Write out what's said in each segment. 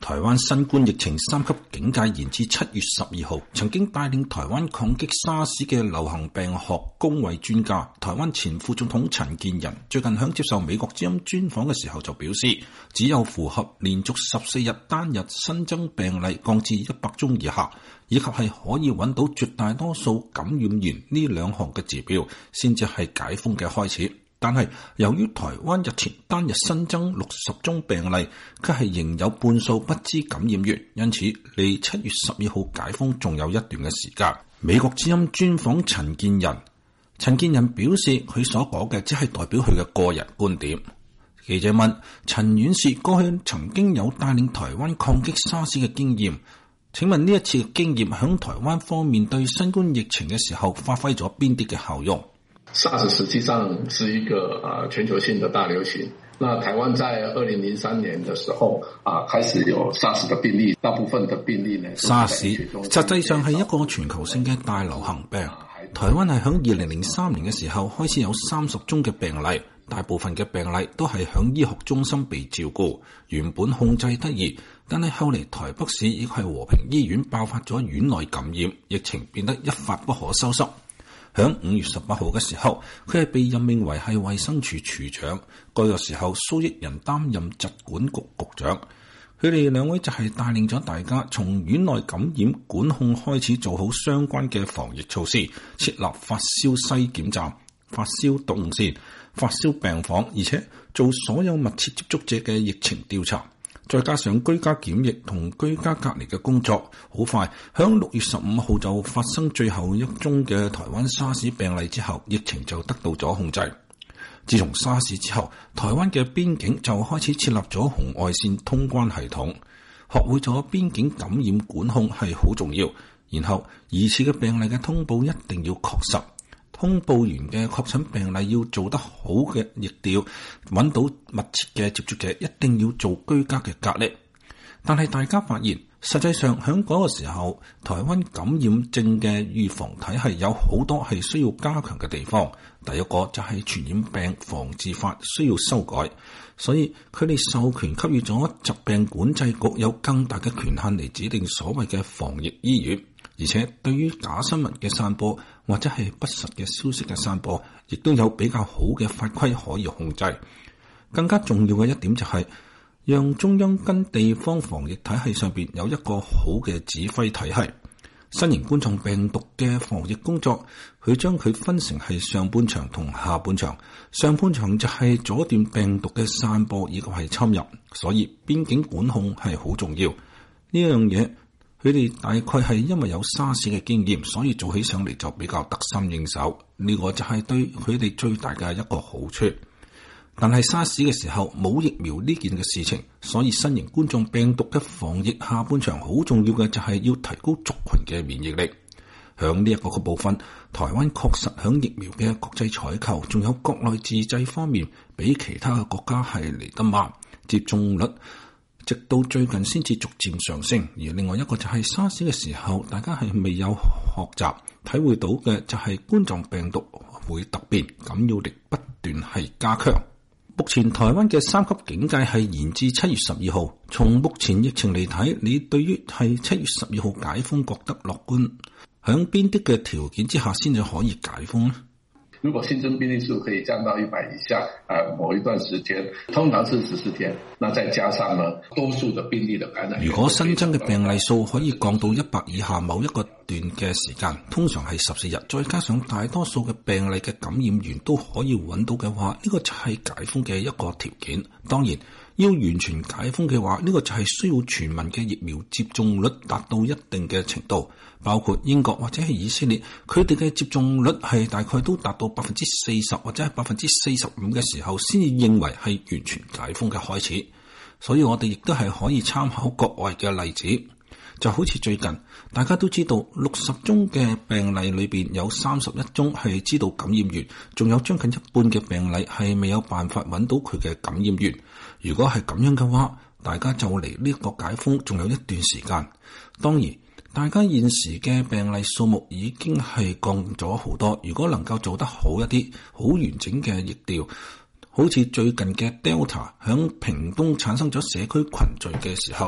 台灣新冠疫情3級警戒延至7月12號，曾經帶領台灣抗擊沙士嘅流行病學公衛專家，台灣前副總統陳建仁最近響接受美國之音專訪嘅時候就表示，只有符合連續14日單日新增病例降至100宗以下，以及係可以揾到絕大多數感染源呢兩項嘅指標，先至係解封嘅開始。但係由於台灣日前單日新增60宗病例，卻係仍有半數不知感染源，因此離7月12號解封仲有一段嘅時間。美國之音專訪陳建仁表示，佢所講嘅只係代表佢嘅個人觀點。記者問陳院士過去曾經有帶領台灣抗擊沙士嘅經驗，請問呢一次嘅經驗響台灣方面對新冠疫情嘅時候發揮咗邊啲嘅效用 ？SARS 實際上是一個全球性的大流行。那台灣在2003年的時候開始有 SARS 的病例，大部分的病例呢 SARS 實際上係一個全球性嘅大流行病。台灣係響2003年嘅時候開始有30宗嘅病例，大部分嘅病例都係響醫學中心被照顧，原本控制得宜，但係後嚟台北市亦係和平醫院爆發咗院內感染，疫情變得一發不可收拾。響5月18號嘅時候，佢係被任命為係衛生署署長。嗰個時候，蘇益仁擔任疾管局局長。佢哋兩位就係帶領咗大家從院內感染管控開始，做好相關嘅防疫措施，設立發燒篩檢站、發燒動線、發燒病房，而且做所有密切接觸者嘅疫情調查。再加上居家檢疫同居家隔離嘅工作，好快響6月15號就發生最後一宗嘅台灣沙士病例之後，疫情就得到咗控制。自從沙士之後，台灣嘅邊境就開始設立咗紅外線通關系統，學會咗邊境感染管控係好重要。然後疑似嘅病例嘅通報一定要確實。通報完嘅確診病例要做得好嘅疫調，揾到密切嘅接觸者一定要做居家嘅隔離。但係大家發現，實際上喺嗰個時候，台灣感染症嘅預防體系有好多係需要加強嘅地方。第一個就係傳染病防治法需要修改，所以佢哋授權給予咗疾病管制局有更大嘅權限嚟指定所謂嘅防疫醫院。而且對於假新聞嘅散播或者係不實嘅消息嘅散播，亦都有比較好嘅法規可以控制。更加重要嘅一點就係讓中央跟地方防疫體系上邊有一個好嘅指揮體系。新型冠狀病毒嘅防疫工作，佢將佢分成係上半場同下半場。上半場就係阻斷病毒嘅散播以及係侵入，所以邊境管控係好重要。呢樣嘢佢哋大概係因為有沙士嘅經驗，所以做起上嚟就比較得心應手。呢個就係對佢哋最大嘅一個好處。但係沙士嘅時候冇疫苗呢件嘅事情，所以新型冠狀病毒嘅防疫下半場好重要嘅就係要提高族群嘅免疫力。響呢一個部分，台灣確實響疫苗嘅國際採購，仲有國內自製方面，比其他嘅國家係嚟得慢，接種率直到最近先至逐漸上升。而另外一個就係沙士嘅時候，大家係未有學習體會到嘅就係冠狀病毒會突變，感染力不斷係加強。目前台灣嘅3級警戒係延至7月12號。從目前疫情嚟睇，你對於係7月12號解封覺得樂觀？響邊啲嘅條件之下先至可以解封呢？ 如果新增病例數可以降到100以下，某一段時間，通常是14天，那再加上呢多數的病例的感染。 如果新增嘅病例數可以降到100以下某一個段嘅時間，通常係14日，再加上大多數嘅病例嘅感染源都可以揾到嘅話，呢個就係解封嘅一個條件。當然，要完全解封嘅話，呢個就係需要全民嘅疫苗接種率達到一定嘅程度，包括英國或者係以色列，佢哋嘅接種率係大概都達到40%或者係45%嘅時候，先至認為係完全解封嘅開始。所以我哋亦都係可以參考國外嘅例子，就好似最近大家都知道60宗嘅病例裏邊有31宗係知道感染源，仲有將近一半嘅病例係未有辦法揾到佢嘅感染源。如果係咁樣嘅話，大家就離呢個解封仲有一段時間。當然，大家現時嘅病例數目已經係降咗好多。如果能夠做得好一啲，好完整嘅疫調，好似最近嘅 Delta 響屏東產生咗社區群聚嘅時候，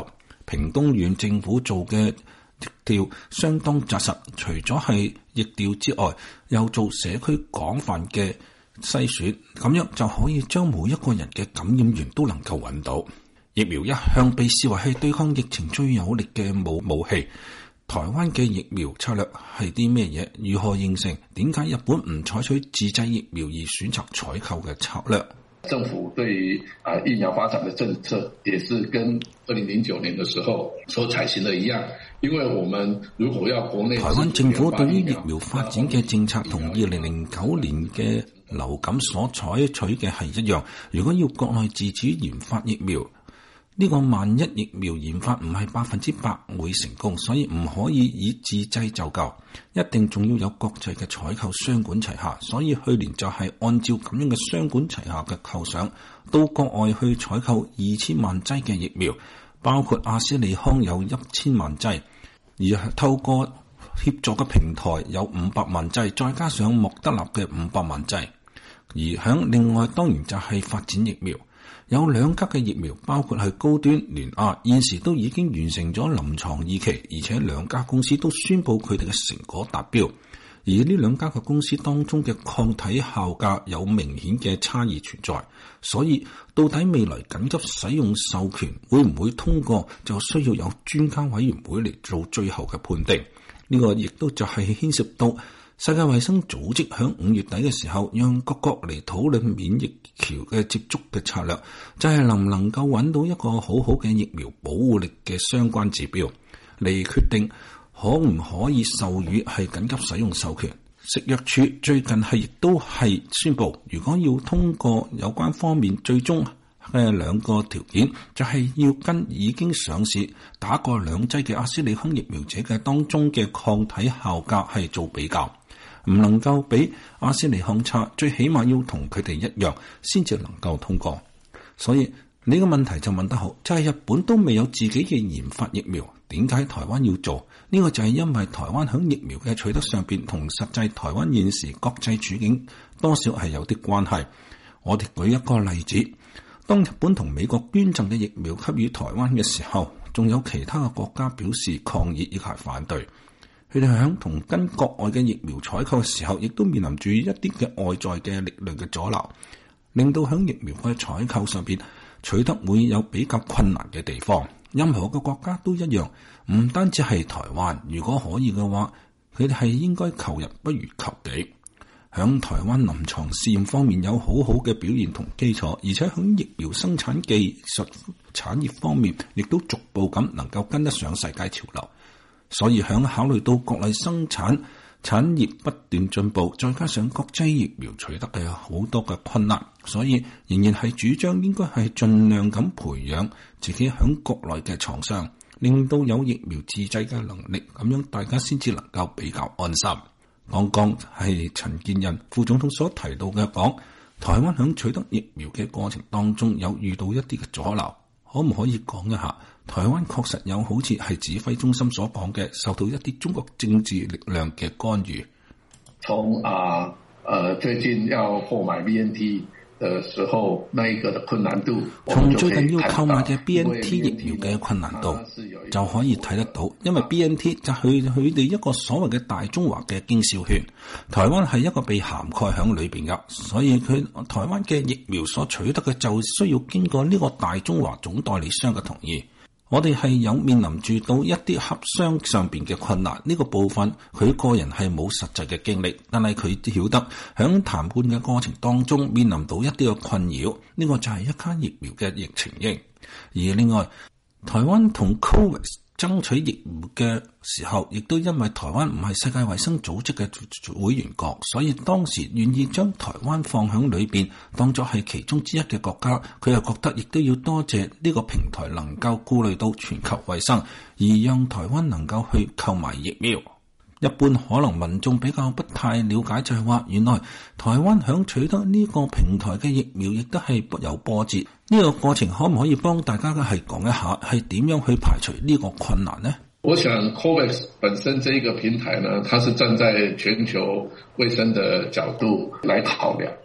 屏東縣政府做嘅疫調相當紮實，除咗係疫調之外，又做社區廣泛嘅篩選，咁樣就可以將每一個人嘅感染源都能夠揾到。疫苗一向被視為係對抗疫情最有力嘅武器。台灣嘅疫苗策略係啲咩嘢？如何形成？點解日本唔採取自製疫苗而選擇採購嘅策略？ 政府對於疫苗發展的政策也是跟2009年的時候所採行的一樣，因為我們如果要國內台灣政府對於疫苗發展嘅政策同2009年嘅流感所採取嘅係一樣。如果要國內自主研發疫苗，呢個萬一疫苗研發唔係100%會成功，所以唔可以以自製就夠，一定仲要有國際嘅採購雙管齊下。所以去年就係按照咁樣嘅雙管齊下嘅構想，到國外去採購2000萬劑嘅疫苗，包括阿斯利康有1000萬劑，而透過協助嘅平台有500萬劑，再加上莫德納嘅500萬劑。而響另外當然就係發展疫苗。有2家嘅疫苗，包括係高端聯亞，現時都已經完成咗臨床2期，而且2家公司都宣布佢哋嘅成果達標。而呢2家嘅公司當中嘅抗體效價有明顯嘅差異存在，所以到底未來緊急使用授權會唔會通過，就需要有專家委員會嚟做最後嘅判定。呢個亦都就係牽涉到世界衛生組織響5月底嘅時候，讓各國嚟討論免疫橋嘅接觸嘅策略，就係能唔能夠揾到一個好好嘅疫苗保護力嘅相關指標，嚟決定可唔可以授予係緊急使用授權。食藥署最近亦都係宣布，如果要通過有關方面最終嘅2個條件，就係要跟已經上市打過2劑嘅阿斯利康疫苗者嘅當中嘅抗體效價係做比較。唔能夠比阿斯利康差，最起碼要同佢哋一樣先至能夠通過。所以呢個問題就問得好，就係日本都未有自己嘅研發疫苗，點解台灣要做？呢個就係因為台灣響疫苗嘅取得上邊同實際台灣現時國際處境多少係有啲關係。我哋舉一個例子，當日本同美國捐贈嘅疫苗給予台灣嘅時候，仲有其他嘅國家表示抗議以及反對。佢哋響同跟國外嘅疫苗採購嘅時候，亦都面臨住一啲嘅外在嘅力量嘅阻撓，令到響疫苗嘅採購上邊取得會有比較困難嘅地方。任何個國家都一樣，唔單止係台灣，如果可以嘅話，佢哋係應該求人不如求己。響台灣臨床試驗方面有好好嘅表現同基礎，而且響疫苗生產技術產業方面，亦都逐步咁能夠跟得上世界潮流。所以響考慮到國內生產產業不斷進步，再加上國際疫苗取得嘅好多嘅困難，所以仍然係主張應該係盡量咁培養自己響國內嘅廠商，令到有疫苗自製嘅能力，咁樣大家先至能夠比較安心。剛剛係陳建仁副總統所提到嘅講，台灣響取得疫苗嘅過程當中有遇到一啲嘅阻撓，可唔可以講一下？台灣確實有好似係指揮中心所講嘅，受到一啲中國政治力量嘅干預。 從最近要購買 BNT 的時候，那一個的困難度， 從最近要購買嘅 BNT 疫苗嘅困難度就可以睇得到，因為 BNT 就係佢哋一個所謂嘅大中華嘅經銷權，台灣係一個被涵蓋喺裏邊噶，所以佢台灣嘅疫苗所取得嘅就需要經過呢個大中華總代理商嘅同意。我哋係有面臨住到一啲洽商上邊嘅困難，呢個部分佢個人係冇實際嘅經歷，但係佢曉得響談判嘅過程當中面臨到一啲嘅困擾，呢個就係一家疫苗嘅疫情應。而另外，台灣同 COVAX 爭取疫苗嘅時候，亦都因為台灣唔係世界衛生組織嘅會員國，所以當時願意將台灣放響裏邊，當作係其中之一嘅國家。佢又覺得亦都要多謝呢個平台能夠顧慮到全球衛生，而讓台灣能夠去購買疫苗。一般可能民眾比較不太了解，就係話原來台灣響取得呢個平台嘅疫苗，亦都係有波折。呢個過程可唔可以幫大家係講一下，係點樣去排除呢個困難呢？ 我想 COVAX 本身這一個平台呢，它是站在全球衛生的角度來考量。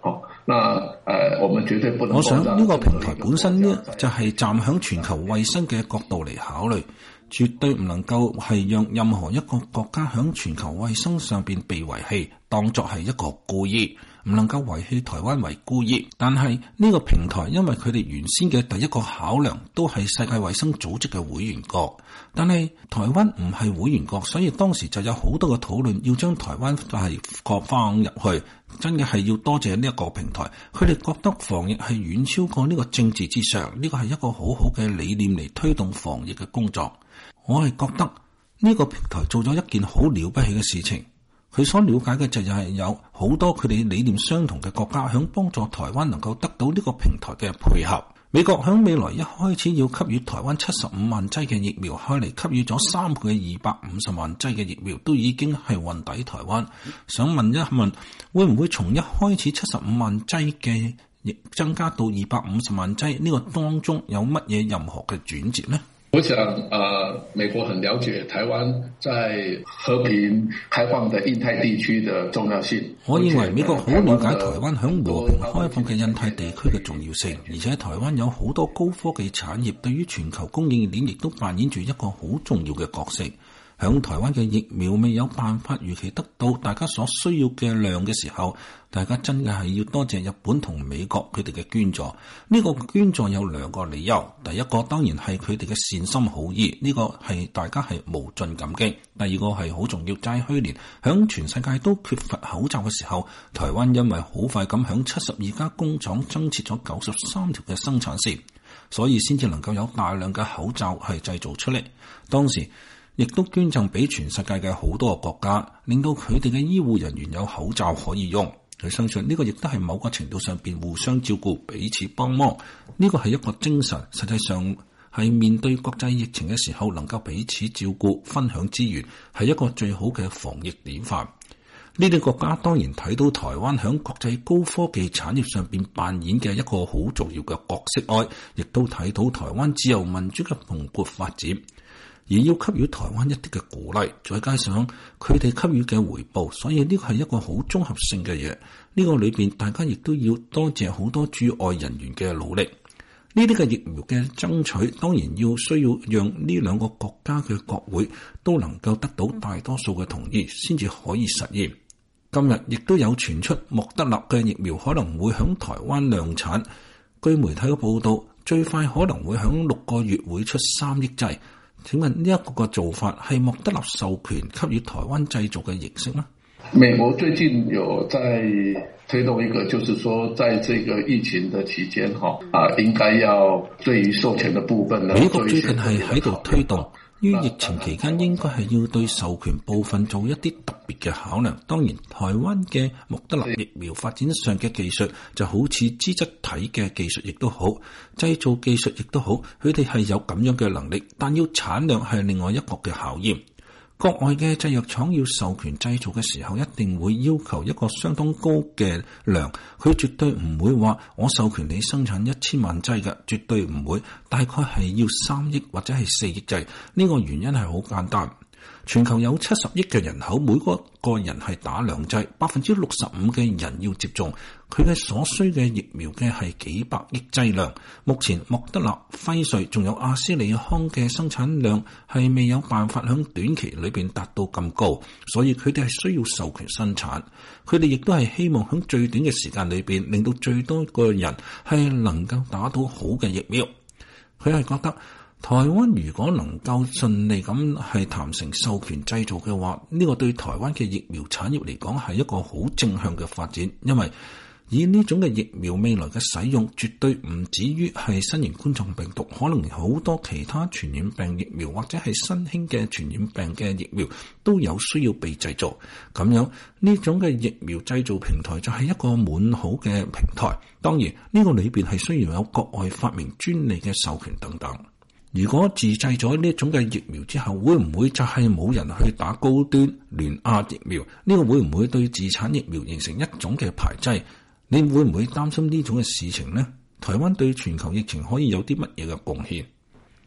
我們絕對不能。 我想呢個平台本身呢，就係站響全球衛生嘅角度嚟考慮，絕對唔能夠係讓任何一個國家響全球衛生上邊被遺棄，當作係一個故意，唔能夠遺棄台灣為故意。但係呢個平台，因為佢哋原先嘅第一個考量都係世界衛生組織嘅會員國，但係台灣唔係會員國，所以當時就有好多嘅討論，要將台灣係放入去。真嘅係要多謝呢一個平台，佢哋覺得防疫係遠超過呢個政治之上，呢個係一個好好嘅理念嚟推動防疫嘅工作。我係覺得呢個平台做咗一件好了不起嘅事情，佢所了解嘅就係有好多佢哋理念相同嘅國家響幫助台灣能夠得到呢個平台嘅配合。美國響未來一開始要給予台灣75萬劑嘅疫苗，後嚟給予咗3倍嘅250萬劑嘅疫苗，都已經係運抵台灣。想問一問，會唔會從一開始75萬劑嘅疫增加到250萬劑？呢個當中有乜嘢任何嘅轉折呢？ 我想美國很了解台灣在和平開放的印太地區的重要性。 我認為美國好了解台灣響和平開放嘅印太地區嘅重要性，而且台灣有好多高科技產業，對於全球供應鏈亦都扮演住一個好重要嘅角色。響台灣嘅疫苗未有辦法如期得到大家所需要嘅量嘅時候，大家真嘅係要多謝日本同美國佢哋嘅捐助。呢個捐助有2個理由，第一個當然係佢哋嘅善心好意，呢個係大家係無盡感激。第二個係好重要，就係去年響全世界都缺乏口罩嘅時候，台灣因為好快咁響72家工廠增設咗93條嘅生產線，所以先至能夠有大量嘅口罩係製造出嚟。當時亦都捐贈俾全世界嘅好多個國家，令到佢哋嘅醫護人員有口罩可以用。佢相信呢個亦都係某個程度上邊互相照顧、彼此幫忙。呢個係一個精神，實際上係面對國際疫情嘅時候，能夠彼此照顧、分享資源，係一個最好嘅防疫典範。呢啲國家當然睇到台灣響國際高科技產業上邊扮演嘅一個好重要嘅角色，亦都睇到台灣自由民主嘅蓬勃發展。而要給予台灣一啲嘅鼓勵，再加上佢哋給予嘅回報，所以呢個係一個好綜合性嘅嘢。呢個裏邊大家亦都要多謝好多駐外人員嘅努力。呢啲嘅疫苗嘅爭取，當然需要讓呢2個國家嘅國會都能夠得到大多數嘅同意，先至可以實現。今日亦都有傳出莫德納嘅疫苗可能會響台灣量產，據媒體嘅報道，最快可能會響6個月會出3億劑。請問呢一個做法係莫德納授權給予台灣製造嘅形式嗎？ 美國最近有在推動一個，就是說在這個疫情的期間，應該要對於授權的部分呢， 美國最近係喺度推動。於疫情期間應該係要對授權部分做一啲特別嘅考量。當然，台灣嘅莫德納疫苗發展上嘅技術就好似脂質體嘅技術亦都好，製造技術亦都好，佢哋係有咁樣嘅能力，但要產量係另外一個嘅考驗。國外嘅製藥廠要授權製造嘅時候，一定會要求一個相當高嘅量，佢絕對唔會話我授權你生產1000萬劑嘅，絕對唔會，大概係要3億或者係4億劑。呢個原因係好簡單，全球有70億嘅人口，每個人係打2劑，65%嘅人要接種，佢嘅所需嘅疫苗嘅係幾百億劑量。目前莫德納、輝瑞仲有阿斯利康嘅生產量係未有辦法響短期裏邊達到咁高，所以佢哋係需要授權生產。佢哋亦都係希望響最短嘅時間裏邊，令到最多個人係能夠打到好嘅疫苗。佢係覺得台灣如果能夠順利咁係談成授權製造嘅話，呢個對台灣嘅疫苗產業嚟講係一個好正向嘅發展，因為以呢種嘅疫苗未來嘅使用，絕對唔止於係新型冠狀病毒，可能好多其他傳染病疫苗或者係新興嘅傳染病嘅疫苗都有需要被製造。咁樣呢種嘅疫苗製造平台就係一個滿好嘅平台。當然呢個裏邊係需要有國外發明專利嘅授權等等。如果自製咗呢種嘅疫苗之後，會唔會就係冇人去打高端聯亞疫苗？呢個會唔會對自產疫苗形成一種嘅排擠？你會唔會擔心呢種嘅事情呢？台灣對全球疫情可以有啲乜嘢嘅貢獻？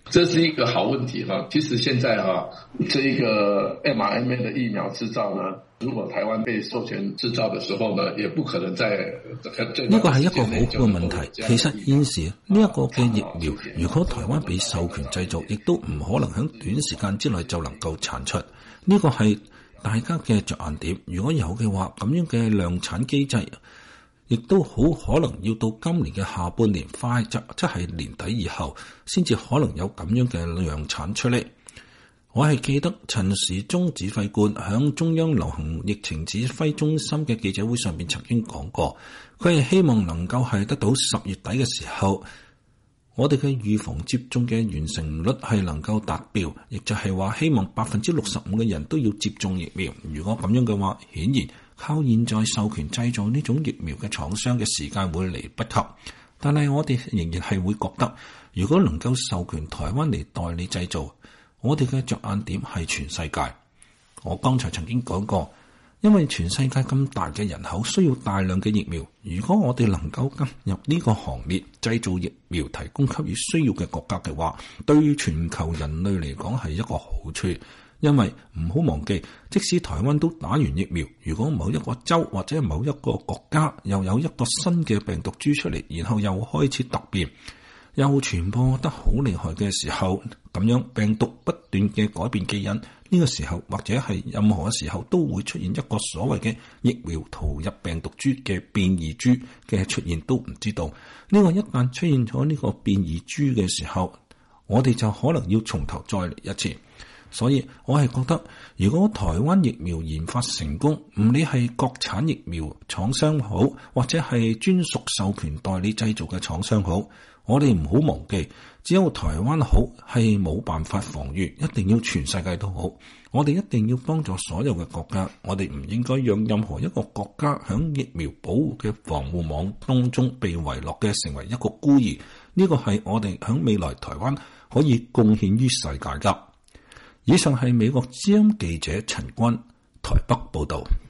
這是一個好問題哈。其實現在這一個 mRNA 的疫苗製造呢，如果台灣被授權製造的時候呢，也不可能在呢個係一個好好嘅問題。其實現時呢一個嘅疫苗，如果台灣被授權製造，亦都唔可能喺短時間之內就能夠產出。呢個係大家嘅着眼點。如果有嘅話，咁樣嘅量產機制，亦都好可能要到今年嘅下半年，快即係年底以後，先至可能有咁樣嘅量產出嚟。我係記得陳時中指揮官響中央流行疫情指揮中心嘅記者會上面曾經講過，佢係希望能夠係得到10月底嘅時候，我哋嘅預防接種嘅完成率係能夠達標，亦就係話希望65%嘅人都要接種疫苗。如果咁樣嘅話，顯然靠現在授權製造呢種疫苗嘅廠商嘅時間會嚟不及，但係我哋仍然係會覺得，如果能夠授權台灣嚟代理製造，我哋嘅着眼點係全世界。我剛才曾經講過，因為全世界咁大嘅人口需要大量嘅疫苗，如果我哋能夠加入呢個行列，製造疫苗提供給予需要嘅國家嘅話，對於全球人類嚟講係一個好處。因為唔好忘記，即使台灣都打完疫苗，如果某一個州或者某一個國家又有一個新嘅病毒株出嚟，然後又開始突變，又傳播得好厲害嘅時候，咁樣病毒不斷嘅改變基因，呢個時候或者係任何嘅時候都會出現一個所謂嘅疫苗逃入病毒株嘅變異株嘅出現，都唔知道。呢個一旦出現咗呢個變異株嘅時候，我哋就可能要從頭再嚟一次。所以我係覺得，如果台灣疫苗研發成功，唔理係國產疫苗廠商好，或者係專屬授權代理製造嘅廠商好，我哋唔好忘記，只有台灣好係冇辦法防禦，一定要全世界都好。我哋一定要幫助所有嘅國家，我哋唔應該讓任何一個國家響疫苗保護嘅防護網當中被遺落嘅成為一個孤兒。呢個係我哋響未來台灣可以貢獻於世界噶。以上係美國之音記者陳君台北報道。